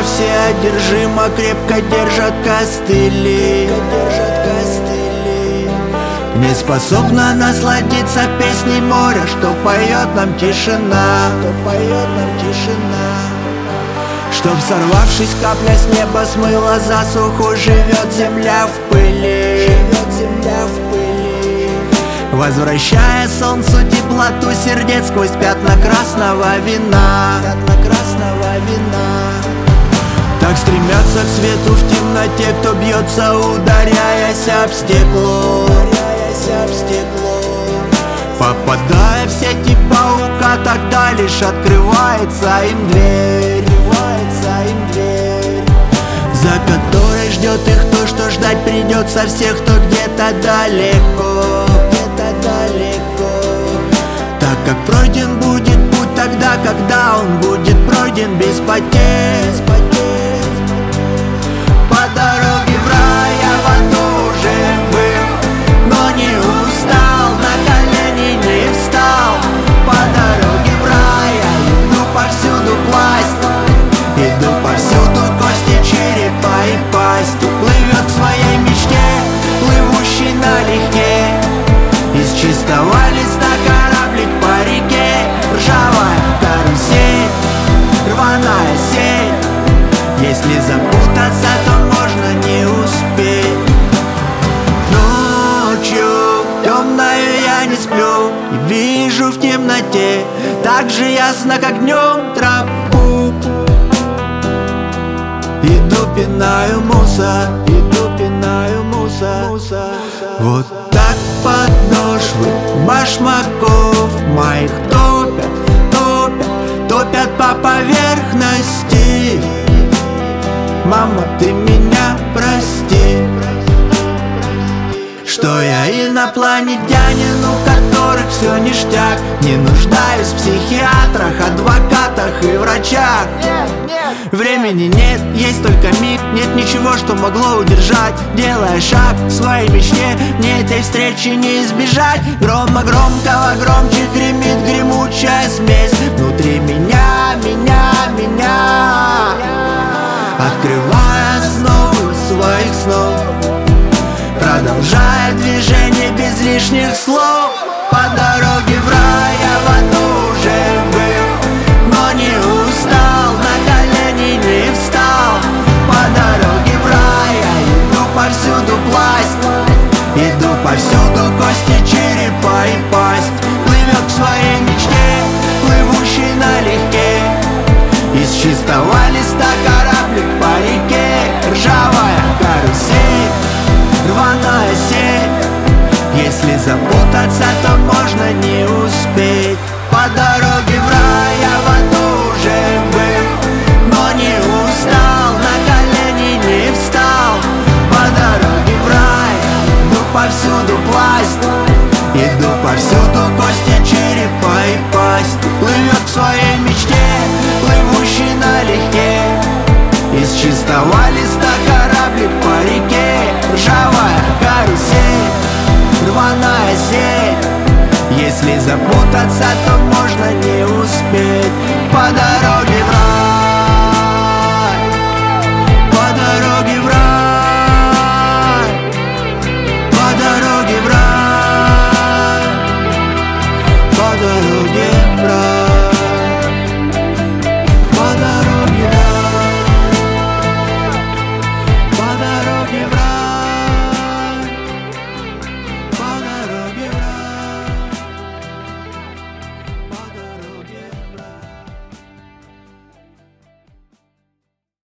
все одержимо крепко держат костыли, не способна насладиться песней моря, что поет нам тишина, чтоб, сорвавшись, капля с неба смыла засуху, живет земля в пыли, возвращая солнцу теплоту сердец сквозь пятна красного вина. Так стремятся к свету в темноте, кто бьется, ударяясь об стекло, попадая в сети паука, тогда лишь открывается им дверь, за которой ждет их то, что ждать придется всех, кто где-то далеко. Так как пройден будет путь тогда, когда он будет пройден без потерь. По дороге в рай я в аду уже был, но не устал, на колени не встал. По дороге в рай я иду повсюду пласть, иду повсюду кости черепа и пасть. Плывет в своей мечте, плывущий налегке, из чистого листа кораблик по реке. Ржавая карусель, рваная сеть, если запутаться, то можно не успеть. Ночью темною я не сплю и вижу в темноте так же ясно, как днем, тропу. Иду, пинаю мусор, вот так подошвы башмаков моих топят по поверхности. Мама, ты меня прости, что я инопланетянин, у которых все ништяк. Не нуждаюсь в психиатрах, адвокатах и врачах. Времени нет, есть только миг, нет ничего, что могло удержать. Делая шаг к своей мечте, мне этой встречи не избежать. Грома громкого громче гремит гремучая смесь внутри меня. Открывая основу своих снов, продолжая движение без лишних слов. По дороге в рай я в аду уже был, но не устал, на колени не встал. По дороге в рай я иду повсюду пласть, иду повсюду кости черепа и пасть. Плывет к своей мечте, плывущий налегке, из чистого листа кораблик по реке. Ржавая карусель, рваная сеть, если запутаться, то можно не успеть. По дороге в рай я в аду уже был, но не устал, на колени не встал. По дороге в рай иду повсюду пласть, иду повсюду кости черепа и пасть. Плывет к своей мечте, плывущий налегке, из чистого листа кораблик по реке. Ржавая карусель, рваная сеть, если запутаться, то можно не успеть. По дороге в рай